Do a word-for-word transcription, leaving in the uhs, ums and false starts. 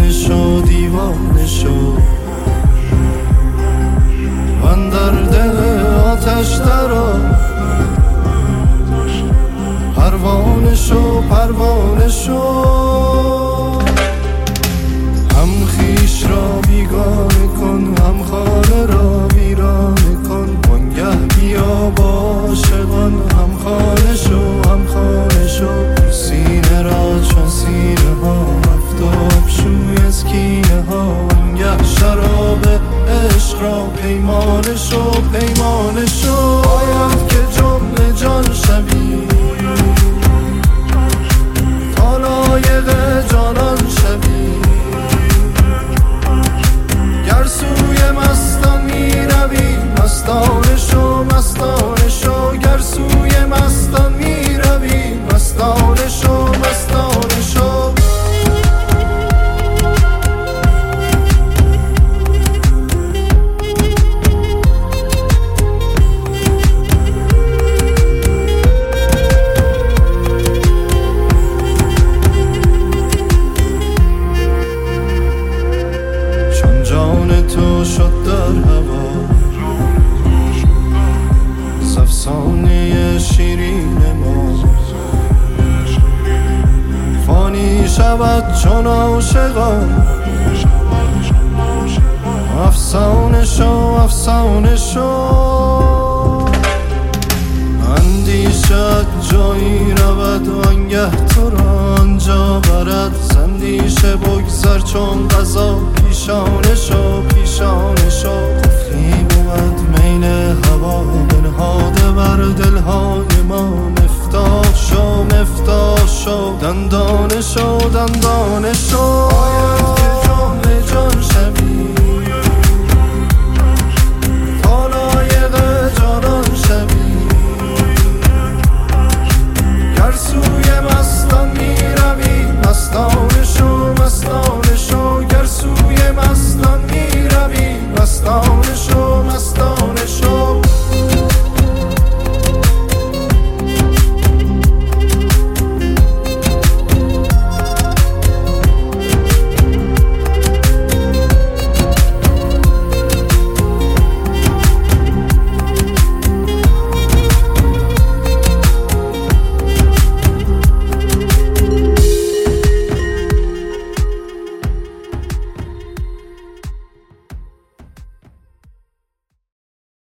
دیوانه شو دیوانه شو من در دل آتش درآ پروانه شو پروانه شو هم خویش را بیگانه کن هم خانه را ویرانه کن وانگه بیا با عاشقان هم خانه شو هم خانه شو سینه را چون سینه ها آفتاب شوی از کینه ها وانگه شراب عشق را پیمانه شو پیمانه شو باید که جمله جان شوی تا لایق جانان شوی گر سوی مستان می روی مستانه شو مستانه شو گر سوی مستان می روی مستانه شو مستانه شو تو شد در هوا زفسانه شیرین ما فانی شود چون عاشقان افسانه شو افسانه شو اندیشت جایی رود وانگه تو را آنجا برد زندیشه بگذر چون قضا پیشانه شو پیشانه شو قفلی بود مین هوا بنهاده بر دلهای ما مفتاح شو مفتاح شو دندانه شو دندانه شو